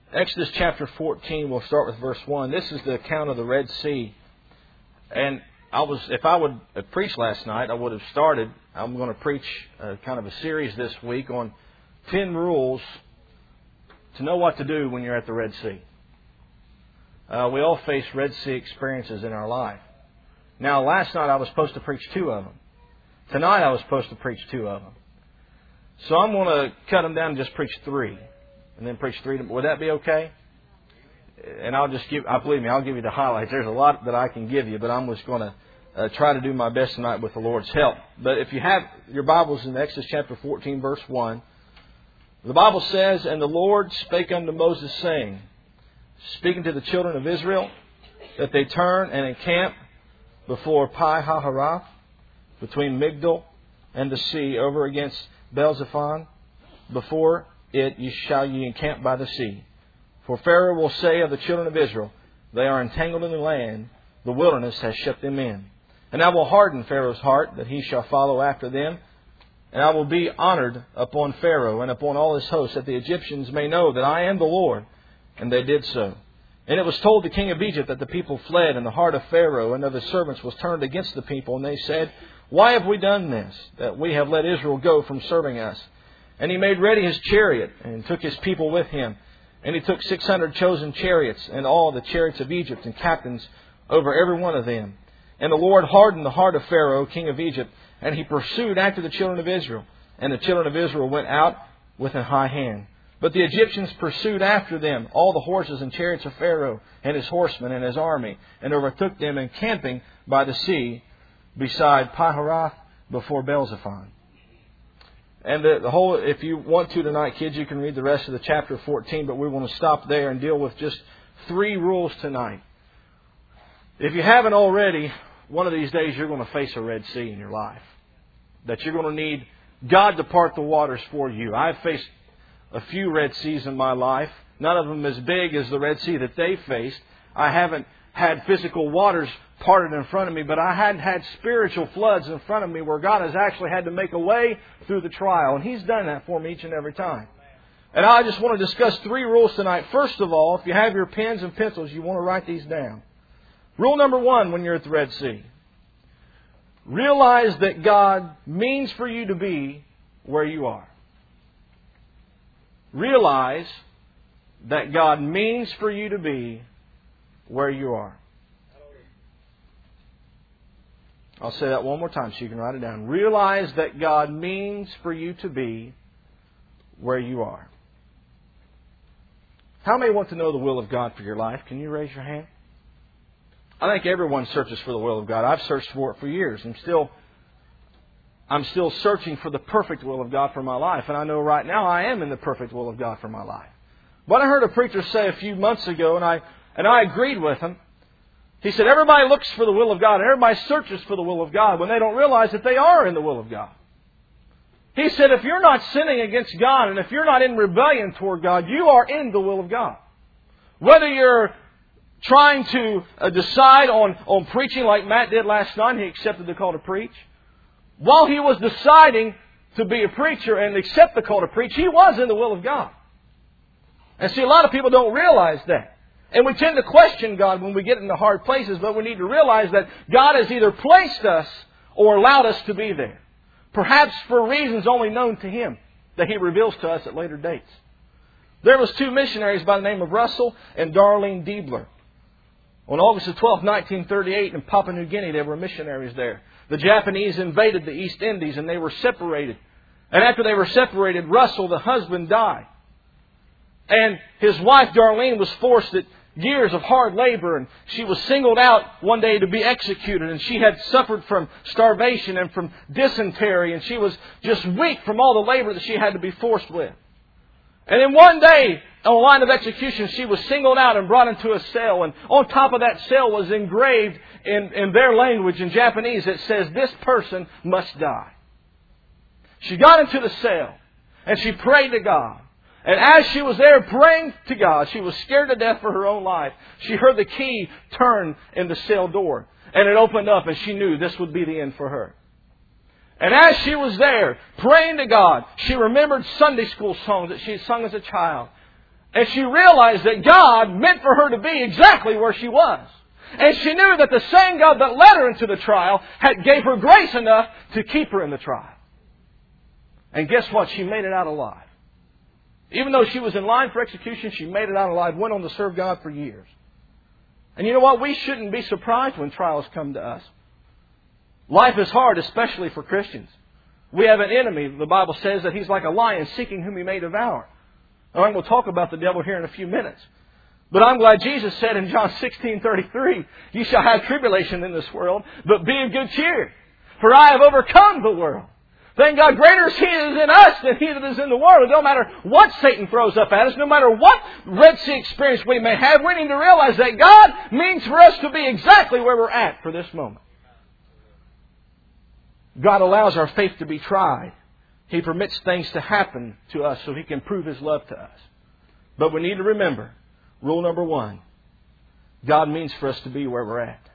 Exodus chapter 14, we'll start with verse 1. This is the account of the Red Sea. And if I would have preached last night, I would have started. I'm going to preach kind of a series this week on 10 rules to know what to do when you're at the Red Sea. We all face Red Sea experiences in our life. Now, last night I was supposed to preach 2 of them. Tonight I was supposed to preach 2 of them. So I'm going to cut them down and just preach 3. And then preach 3. Would that be okay? And I'll give you the highlights. There's a lot that I can give you, but I'm just going to try to do my best tonight with the Lord's help. But if you have your Bibles in Exodus chapter 14, verse 1, the Bible says, "And the Lord spake unto Moses, saying," speaking to the children of Israel, "that they turn and encamp before Pi-hahiroth, between Migdol and the sea, over against Baal-zephon. Before it shall ye encamp by the sea. For Pharaoh will say of the children of Israel, They are entangled in the land, the wilderness has shut them in. And I will harden Pharaoh's heart, that he shall follow after them. And I will be honored upon Pharaoh and upon all his hosts, that the Egyptians may know that I am the Lord." And they did so. And it was told the king of Egypt that the people fled, and the heart of Pharaoh and of his servants was turned against the people. And they said, "Why have we done this, that we have let Israel go from serving us?" And he made ready his chariot, and took his people with him. And he took 600 chosen chariots, and all the chariots of Egypt, and captains over every one of them. And the Lord hardened the heart of Pharaoh, king of Egypt, and he pursued after the children of Israel. And the children of Israel went out with a high hand. But the Egyptians pursued after them all the horses and chariots of Pharaoh, and his horsemen and his army, and overtook them encamping by the sea, beside Pi-hahiroth, before Baal-zephon. And the whole, if you want to tonight, kids, you can read the rest of the chapter 14, but we want to stop there and deal with just 3 rules tonight. If you haven't already, one of these days you're going to face a Red Sea in your life. That you're going to need God to part the waters for you. I've faced a few Red Seas in my life. None of them as big as the Red Sea that they faced. I haven't had physical waters parted in front of me, but I had spiritual floods in front of me where God has actually had to make a way through the trial. And He's done that for me each and every time. And I just want to discuss 3 rules tonight. First of all, if you have your pens and pencils, you want to write these down. Rule number 1 when you're at the Red Sea. Realize that God means for you to be where you are. Realize that God means for you to be where you are. I'll say that one more time so you can write it down. Realize that God means for you to be where you are. How many want to know the will of God for your life? Can you raise your hand? I think everyone searches for the will of God. I've searched for it for years. I'm still searching for the perfect will of God for my life. And I know right now I am in the perfect will of God for my life. But I heard a preacher say a few months ago, and I agreed with him. He said, everybody looks for the will of God, and everybody searches for the will of God when they don't realize that they are in the will of God. He said, if you're not sinning against God, and if you're not in rebellion toward God, you are in the will of God. Whether you're trying to decide on preaching like Matt did last night, he accepted the call to preach. While he was deciding to be a preacher and accept the call to preach, he was in the will of God. And see, a lot of people don't realize that. And we tend to question God when we get into hard places, but we need to realize that God has either placed us or allowed us to be there. Perhaps for reasons only known to Him that He reveals to us at later dates. There was 2 missionaries by the name of Russell and Darlene Diebler. On August the 12th, 1938, in Papua New Guinea, there were missionaries there. The Japanese invaded the East Indies and they were separated. And after they were separated, Russell, the husband, died. And his wife, Darlene, was forced at years of hard labor, and she was singled out one day to be executed, and she had suffered from starvation and from dysentery, and she was just weak from all the labor that she had to be forced with. And then one day, on the line of execution, she was singled out and brought into a cell, and on top of that cell was engraved in their language, in Japanese, it says, "This person must die." She got into the cell, and she prayed to God. And as she was there praying to God, she was scared to death for her own life. She heard the key turn in the cell door. And it opened up and she knew this would be the end for her. And as she was there praying to God, she remembered Sunday school songs that she had sung as a child. And she realized that God meant for her to be exactly where she was. And she knew that the same God that led her into the trial gave her grace enough to keep her in the trial. And guess what? She made it out alive. Even though she was in line for execution, she made it out alive, went on to serve God for years. And you know what? We shouldn't be surprised when trials come to us. Life is hard, especially for Christians. We have an enemy. The Bible says that he's like a lion seeking whom he may devour. All right, we'll talk about the devil here in a few minutes. But I'm glad Jesus said in John 16:33, "You shall have tribulation in this world, but be of good cheer. For I have overcome the world." Thank God, greater is He that is in us than He that is in the world. It don't matter what Satan throws up at us, no matter what Red Sea experience we may have, we need to realize that God means for us to be exactly where we're at for this moment. God allows our faith to be tried. He permits things to happen to us so He can prove His love to us. But we need to remember, rule number one, God means for us to be where we're at.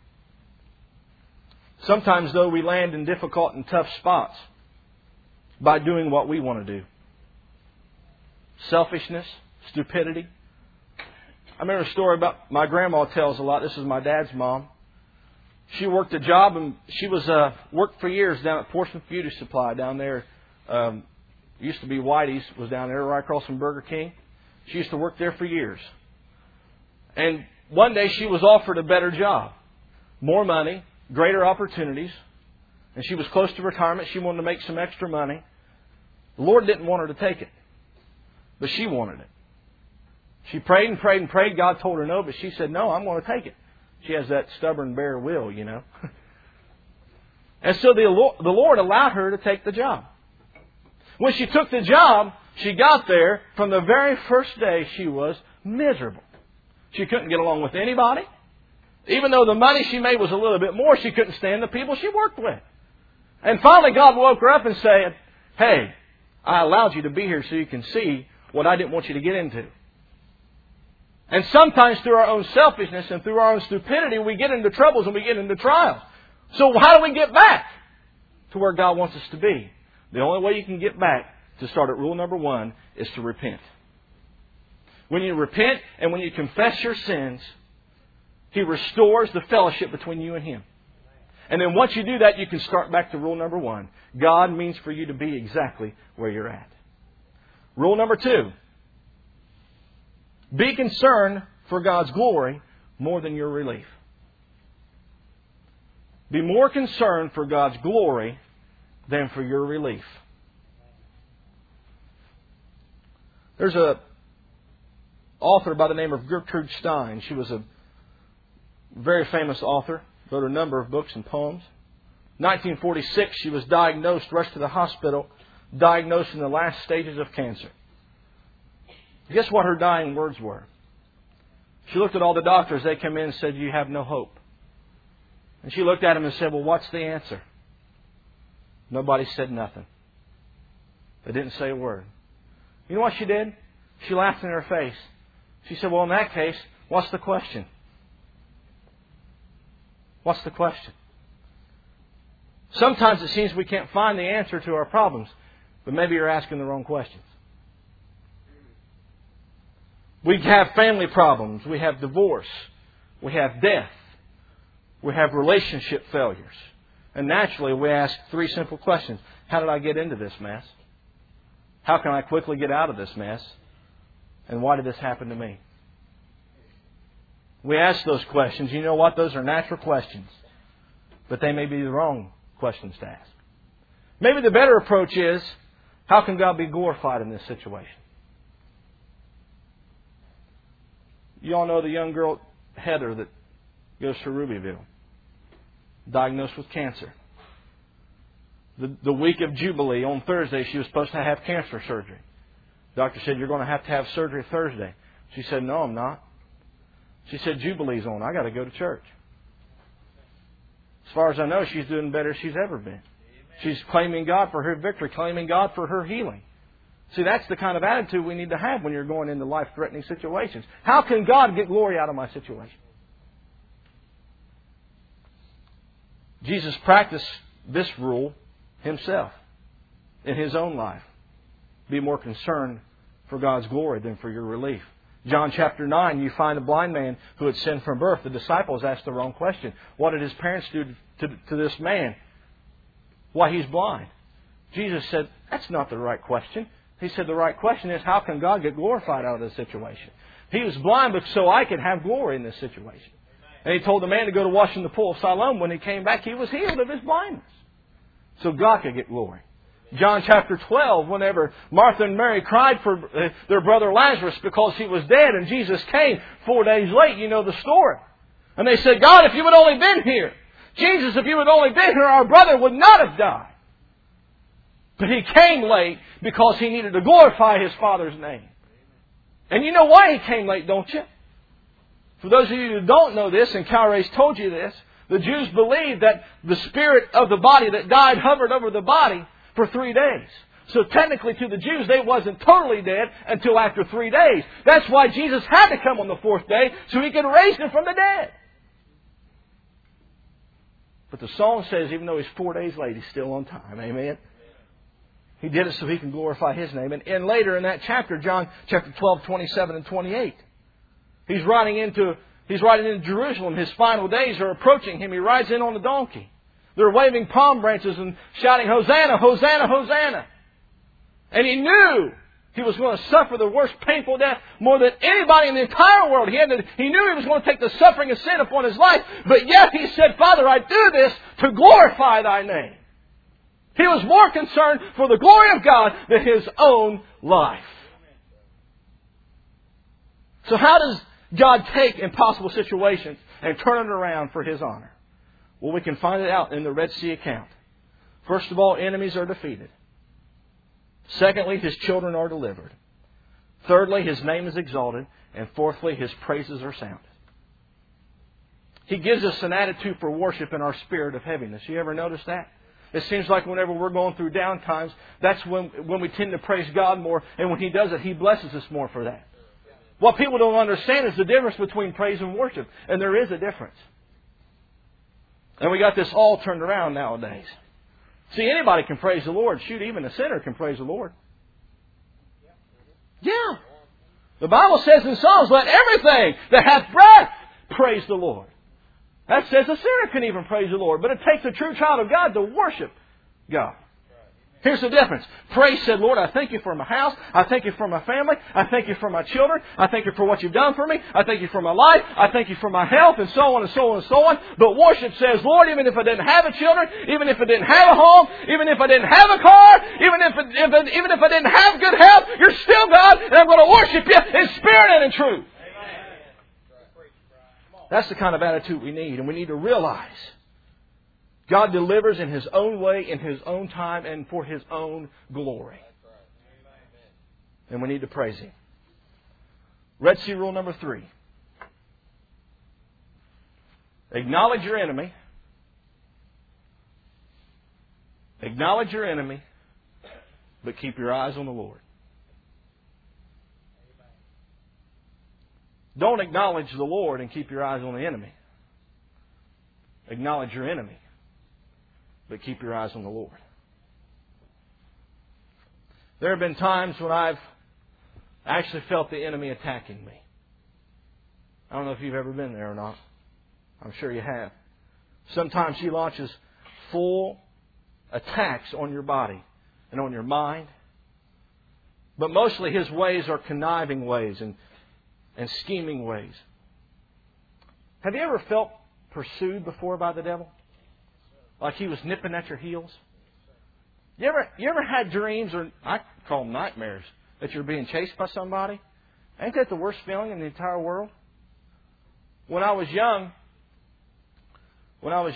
Sometimes, though, we land in difficult and tough spots by doing what we want to do. Selfishness, stupidity. I remember a story about my grandma tells a lot. This is my dad's mom. She worked a job and she was worked for years down at Portsmouth Beauty Supply down there. Used to be Whitey's, was down there right across from Burger King. She used to work there for years. And one day she was offered a better job. More money, greater opportunities. And she was close to retirement. She wanted to make some extra money. The Lord didn't want her to take it. But she wanted it. She prayed and prayed and prayed. God told her no, but she said, "No, I'm going to take it." She has that stubborn bare will, you know. And so the Lord allowed her to take the job. When she took the job, she got there. From the very first day, she was miserable. She couldn't get along with anybody. Even though the money she made was a little bit more, she couldn't stand the people she worked with. And finally, God woke her up and said, "Hey, I allowed you to be here so you can see what I didn't want you to get into." And sometimes through our own selfishness and through our own stupidity, we get into troubles and we get into trials. So how do we get back to where God wants us to be? The only way you can get back, to start at rule number one, is to repent. When you repent and when you confess your sins, He restores the fellowship between you and Him. And then once you do that, you can start back to rule number one. God means for you to be exactly where you're at. Rule number two. Be concerned for God's glory more than your relief. Be more concerned for God's glory than for your relief. There's an author by the name of Gertrude Stein. She was a very famous author. Wrote a number of books and poems. 1946, she was diagnosed, rushed to the hospital, diagnosed in the last stages of cancer. Guess what her dying words were? She looked at all the doctors. They came in and said, "You have no hope." And she looked at them and said, "Well, what's the answer?" Nobody said nothing. They didn't say a word. You know what she did? She laughed in her face. She said, "Well, in that case, what's the question?" What's the question? Sometimes it seems we can't find the answer to our problems, but maybe you're asking the wrong questions. We have family problems. We have divorce. We have death. We have relationship failures. And naturally, we ask three simple questions. How did I get into this mess? How can I quickly get out of this mess? And why did this happen to me? We ask those questions. You know what? Those are natural questions. But they may be the wrong questions to ask. Maybe the better approach is, how can God be glorified in this situation? You all know the young girl, Heather, that goes to Rubyville, diagnosed with cancer. The week of Jubilee, on Thursday, she was supposed to have cancer surgery. The doctor said, "You're going to have surgery Thursday." She said, "No, I'm not." She said, "Jubilee's on. I got to go to church." As far as I know, she's doing better than she's ever been. She's claiming God for her victory, claiming God for her healing. See, that's the kind of attitude we need to have when you're going into life-threatening situations. How can God get glory out of my situation? Jesus practiced this rule Himself in His own life. Be more concerned for God's glory than for your relief. John chapter 9, you find a blind man who had sinned from birth. The disciples asked the wrong question. What did his parents do to this man? Why, he's blind. Jesus said, that's not the right question. He said the right question is, how can God get glorified out of this situation? He was blind so I could have glory in this situation. And he told the man to go to wash in the pool of Siloam. When he came back, he was healed of his blindness. So God could get glory. John chapter 12, whenever Martha and Mary cried for their brother Lazarus because he was dead, and Jesus came 4 days late, you know the story. And they said, God, if you had only been here, Jesus, if you had only been here, our brother would not have died. But He came late because He needed to glorify His Father's name. And you know why He came late, don't you? For those of you who don't know this, and Calrace told you this, the Jews believed that the spirit of the body that died hovered over the body for 3 days. So technically to the Jews, they wasn't totally dead until after 3 days. That's why Jesus had to come on the 4th day, so He could raise Him from the dead. But the song says, even though He's 4 days late, He's still on time. Amen? He did it so He can glorify His name. And later in that chapter, John chapter 12, 27 and 28, He's riding into Jerusalem. His final days are approaching Him. He rides in on a donkey. They're waving palm branches and shouting, Hosanna, Hosanna, Hosanna. And He knew He was going to suffer the worst painful death more than anybody in the entire world. He knew He was going to take the suffering of sin upon His life. But yet He said, Father, I do this to glorify Thy name. He was more concerned for the glory of God than His own life. So how does God take impossible situations and turn it around for His honor? Well, we can find it out in the Red Sea account. First of all, enemies are defeated. Secondly, His children are delivered. Thirdly, His name is exalted. And fourthly, His praises are sounded. He gives us an attitude for worship in our spirit of heaviness. You ever notice that? It seems like whenever we're going through down times, that's when we tend to praise God more. And when He does it, He blesses us more for that. What people don't understand is the difference between praise and worship. And there is a difference. And we got this all turned around nowadays. See, anybody can praise the Lord. Shoot, even a sinner can praise the Lord. Yeah. The Bible says in Psalms, let everything that hath breath praise the Lord. That says a sinner can even praise the Lord. But it takes a true child of God to worship God. Here's the difference. Praise said, Lord, I thank You for my house. I thank You for my family. I thank You for my children. I thank You for what You've done for me. I thank You for my life. I thank You for my health, and so on and so on and so on. But worship says, Lord, even if I didn't have a children, even if I didn't have a home, even if I didn't have a car, even if I didn't have good health, You're still God, and I'm going to worship You in spirit and in truth. That's the kind of attitude we need, and we need to realize God delivers in His own way, in His own time, and for His own glory. And we need to praise Him. Red Sea rule number 3. Acknowledge your enemy. Acknowledge your enemy, but keep your eyes on the Lord. Don't acknowledge the Lord and keep your eyes on the enemy. Acknowledge your enemy, but keep your eyes on the Lord. There have been times when I've actually felt the enemy attacking me. I don't know if you've ever been there or not. I'm sure you have. Sometimes he launches full attacks on your body and on your mind. But mostly his ways are conniving ways and scheming ways. Have you ever felt pursued before by the devil? Like he was nipping at your heels? You ever had dreams, or I call them nightmares, that you're being chased by somebody? Ain't that the worst feeling in the entire world? When I was young, when I was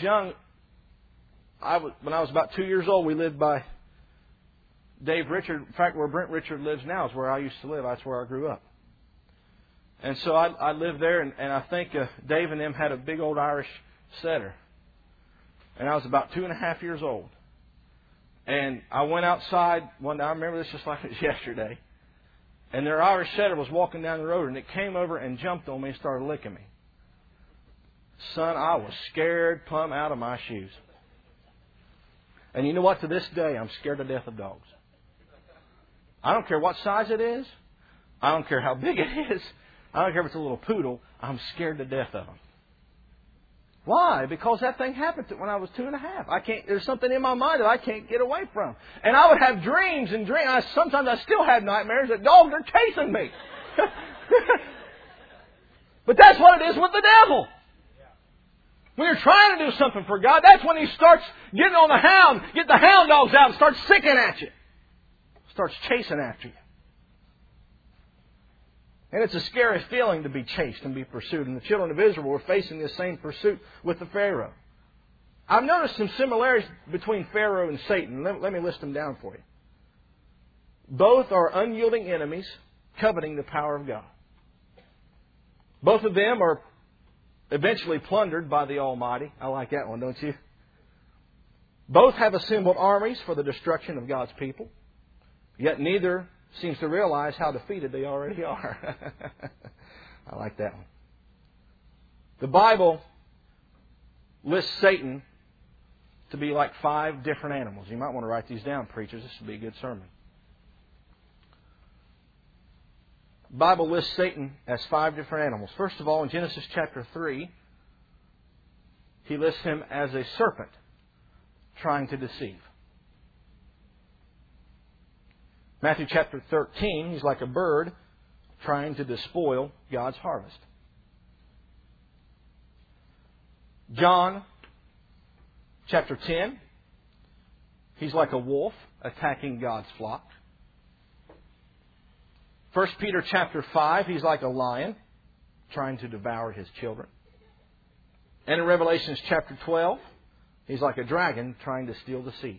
about 2 years old, we lived by Dave Richard. In fact, where Brent Richard lives now is where I used to live. That's where I grew up. And so I lived there, and I think Dave and them had a big old Irish setter. And I was about 2.5 years old. And I went outside one day. I remember this just like it was yesterday. And their Irish setter was walking down the road, and it came over and jumped on me and started licking me. Son, I was scared plumb out of my shoes. And you know what? To this day, I'm scared to death of dogs. I don't care what size it is. I don't care how big it is. I don't care if it's a little poodle. I'm scared to death of them. Why? Because that thing happened when I was 2.5. There's something in my mind that I can't get away from. And I would have dreams and dreams. Sometimes I still have nightmares that dogs are chasing me. But that's what it is with the devil. When you're trying to do something for God, that's when he starts getting on the hound, get the hound dogs out and starts sicking at you. Starts chasing after you. And it's a scary feeling to be chased and be pursued. And the children of Israel were facing the same pursuit with the Pharaoh. I've noticed some similarities between Pharaoh and Satan. Let me list them down for you. Both are unyielding enemies coveting the power of God. Both of them are eventually plundered by the Almighty. I like that one, don't you? Both have assembled armies for the destruction of God's people. Yet neither seems to realize how defeated they already are. I like that one. The Bible lists Satan to be like 5 different animals. You might want to write these down, preachers. This would be a good sermon. The Bible lists Satan as 5 different animals. First of all, in Genesis chapter 3, he lists him as a serpent trying to deceive. Matthew chapter 13, he's like a bird trying to despoil God's harvest. John chapter 10, he's like a wolf attacking God's flock. 1 Peter chapter 5, he's like a lion trying to devour his children. And in Revelation chapter 12, he's like a dragon trying to steal the seed.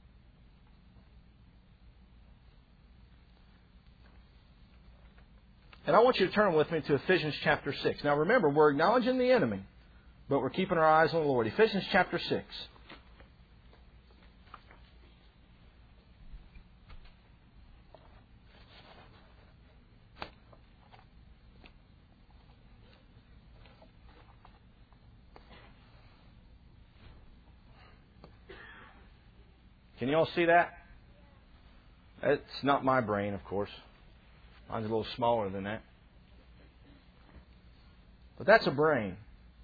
And I want you to turn with me to Ephesians chapter 6. Now remember, we're acknowledging the enemy, but we're keeping our eyes on the Lord. Ephesians chapter 6. Can you all see that? It's not my brain, of course. Mine's a little smaller than that. But that's a brain.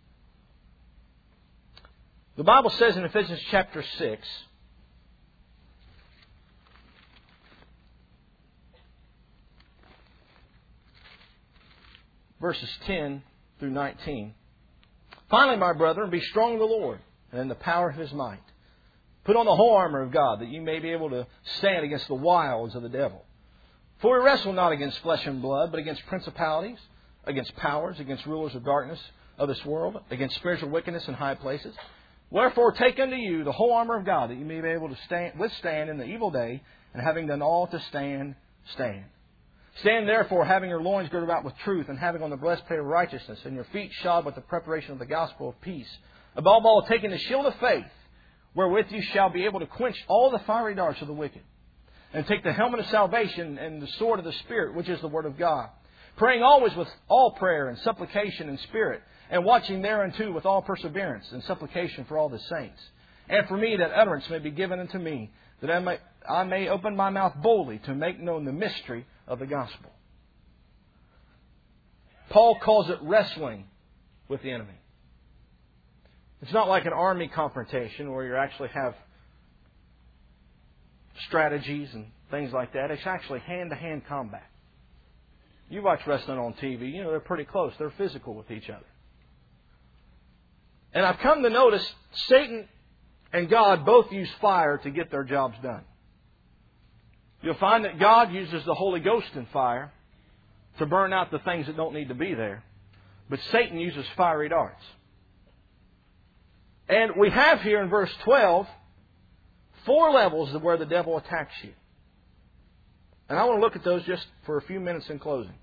The Bible says in Ephesians chapter 6, verses 10 through 19. Finally, my brethren, be strong in the Lord and in the power of His might. Put on the whole armor of God, that you may be able to stand against the wiles of the devil. For we wrestle not against flesh and blood, but against principalities, against powers, against rulers of darkness of this world, against spiritual wickedness in high places. Wherefore take unto you the whole armor of God, that you may be able to withstand in the evil day, and having done all to stand, stand. Stand therefore, having your loins girded about with truth, and having on the breastplate of righteousness, and your feet shod with the preparation of the gospel of peace. Above all, taking the shield of faith, wherewith you shall be able to quench all the fiery darts of the wicked. And take the helmet of salvation and the sword of the Spirit, which is the Word of God. Praying always with all prayer and supplication in spirit, and watching thereunto with all perseverance and supplication for all the saints. And for me, that utterance may be given unto me, that I may open my mouth boldly to make known the mystery of the gospel. Paul calls it wrestling with the enemy. It's not like an army confrontation where you actually have strategies and things like that. It's actually hand-to-hand combat. You watch wrestling on TV, you know they're pretty close. They're physical with each other. And I've come to notice Satan and God both use fire to get their jobs done. You'll find that God uses the Holy Ghost in fire to burn out the things that don't need to be there. But Satan uses fiery darts. And we have here in verse 12 4 levels of where the devil attacks you. And I want to look at those just for a few minutes in closing.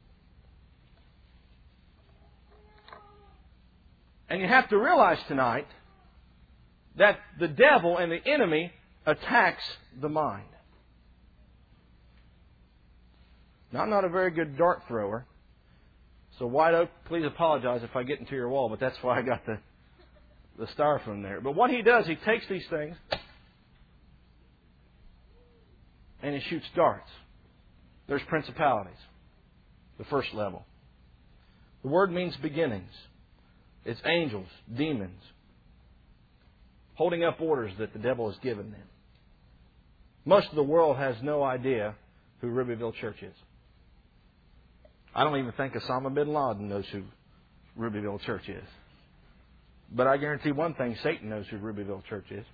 And you have to realize tonight that the devil and the enemy attacks the mind. Now, I'm not a very good dart thrower. So White Oak, please apologize if I get into your wall, but that's why I got the styrofoam there. But what he does, he takes these things and he shoots darts. There's principalities. the first level. The word means beginnings. It's angels, demons, holding up orders that the devil has given them. Most of the world has no idea who Rubyville Church is. I don't even think Osama bin Laden knows who Rubyville Church is. But I guarantee one thing, Satan knows who Rubyville Church is.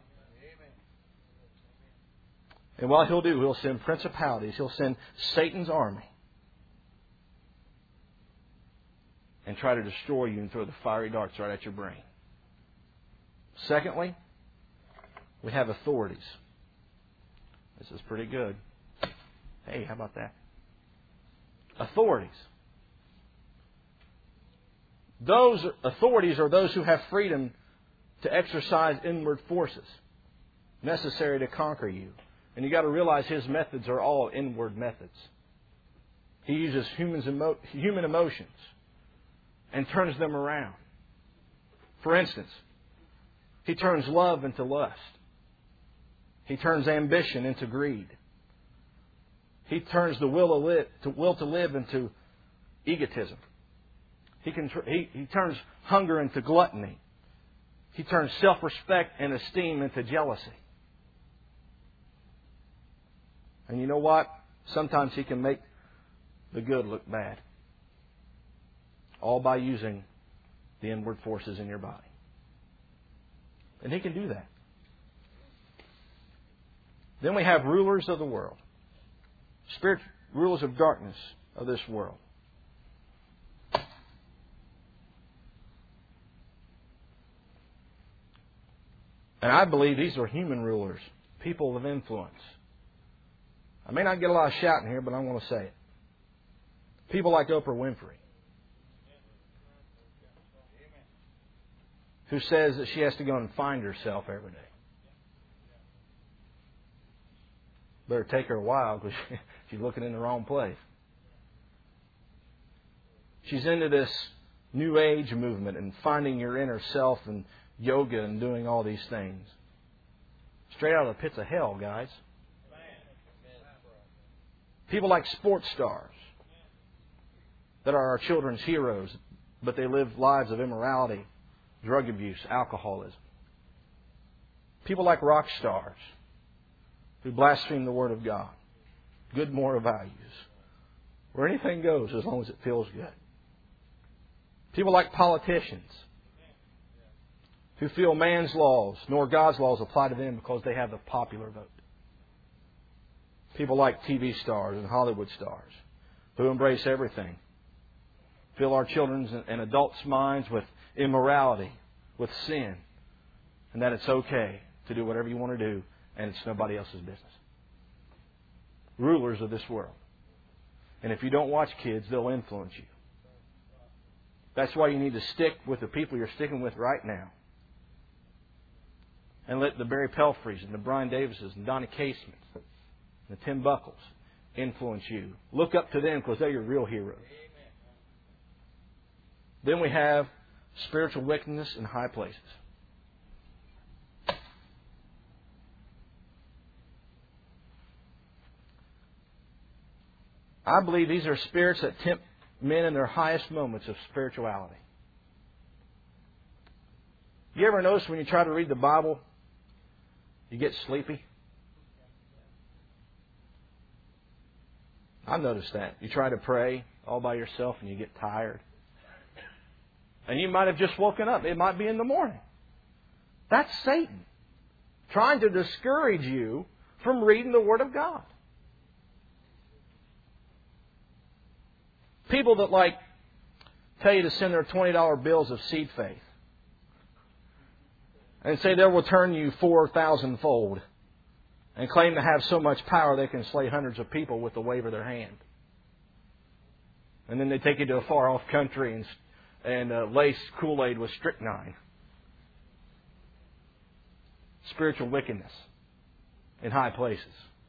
And what he'll do, he'll send principalities, he'll send Satan's army and try to destroy you and throw the fiery darts right at your brain. Secondly, we have authorities. This is pretty good. Hey, how about that? Authorities. Those authorities are those who have freedom to exercise inward forces necessary to conquer you. And you've got to realize his methods are all inward methods. He uses human emotions and turns them around. For instance, he turns love into lust. He turns ambition into greed. He turns the will to live into egotism. He turns hunger into gluttony. He turns self-respect and esteem into jealousy. And you know what? Sometimes he can make the good look bad. All by using the inward forces in your body. And he can do that. Then we have rulers of the world. Spiritual rulers of darkness of this world. And I believe these are human rulers, people of influence. I may not get a lot of shouting here, but I want to say it. People like Oprah Winfrey, who says that she has to go and find herself every day. Better take her a while because she's looking in the wrong place. She's into this New Age movement and finding your inner self and yoga and doing all these things. Straight out of the pits of hell, guys. People like sports stars that are our children's heroes, but they live lives of immorality, drug abuse, alcoholism. People like rock stars who blaspheme the Word of God. Good moral values. Where anything goes as long as it feels good. People like politicians who feel man's laws nor God's laws apply to them because they have the popular vote. People like TV stars and Hollywood stars who embrace everything. Fill our children's and adults' minds with immorality, with sin, and that it's okay to do whatever you want to do and it's nobody else's business. Rulers of this world. And if you don't watch kids, they'll influence you. That's why you need to stick with the people you're sticking with right now. And let the Barry Pelfreys and the Brian Davises and Donnie Casements and the Tim Buckles influence you. Look up to them because they're your real heroes. Then we have spiritual wickedness in high places. I believe these are spirits that tempt men in their highest moments of spirituality. You ever notice when you try to read the Bible, you get sleepy? I've noticed that. You try to pray all by yourself and you get tired. And you might have just woken up. It might be in the morning. That's Satan trying to discourage you from reading the Word of God. People that tell you to send their $20 bills of seed faith and say they will return you 4,000-fold and claim to have so much power they can slay hundreds of people with the wave of their hand. And then they take you to a far-off country and lace Kool-Aid with strychnine. Spiritual wickedness in high places.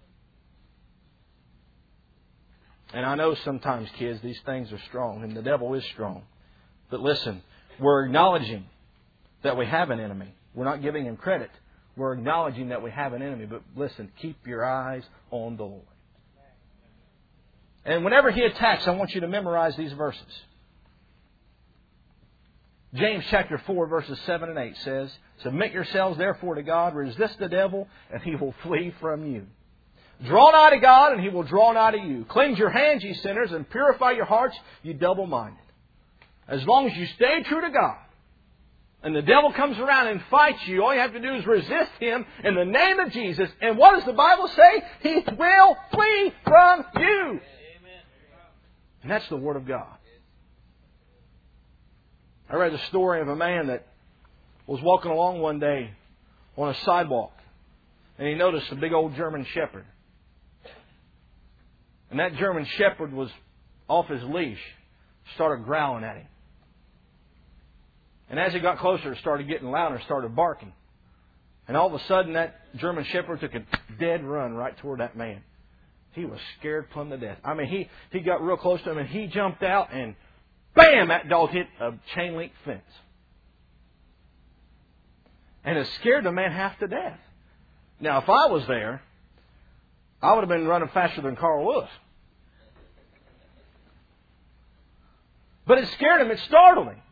And I know sometimes, kids, these things are strong, and the devil is strong. But listen, we're acknowledging that we have an enemy. We're not giving him credit. We're acknowledging that we have an enemy. But listen, keep your eyes on the Lord. And whenever he attacks, I want you to memorize these verses. James chapter 4, verses 7 and 8 says, "Submit yourselves therefore to God, resist the devil, and he will flee from you. Draw nigh to God, and He will draw nigh to you. Cleanse your hands, ye sinners, and purify your hearts, ye double-minded." As long as you stay true to God, and the devil comes around and fights you, all you have to do is resist him in the name of Jesus. And what does the Bible say? He will flee from you. And that's the Word of God. I read the story of a man that was walking along one day on a sidewalk, and he noticed a big old German shepherd. And that German shepherd was off his leash, started growling at him. And as he got closer, it started getting louder, started barking. And all of a sudden, that German shepherd took a dead run right toward that man. He was scared plumb to death. I mean, he got real close to him, and he jumped out, and bam, that dog hit a chain link fence. And it scared the man half to death. Now, if I was there, I would have been running faster than Carl Lewis. But it scared him. It startled him.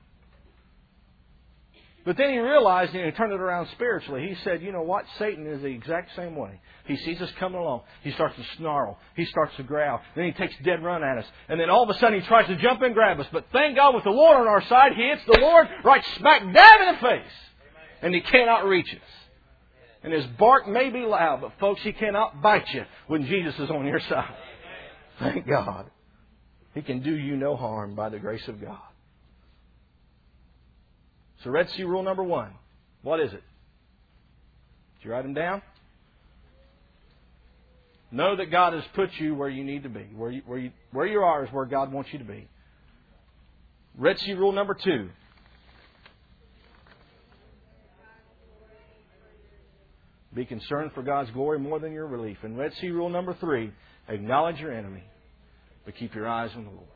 But then he realized, and he turned it around spiritually. He said, you know what? Satan is the exact same way. He sees us coming along. He starts to snarl. He starts to growl. Then he takes a dead run at us. And then all of a sudden he tries to jump in and grab us. But thank God with the Lord on our side, he hits the Lord right smack dab in the face. And he cannot reach us. And his bark may be loud, but folks, he cannot bite you when Jesus is on your side. Thank God. He can do you no harm by the grace of God. So Red Sea rule number 1. What is it? Did you write them down? Know that God has put you where you need to be. Where you are is where God wants you to be. Red Sea rule number 2. Be concerned for God's glory more than your relief. And Red Sea rule number 3. Acknowledge your enemy, but keep your eyes on the Lord.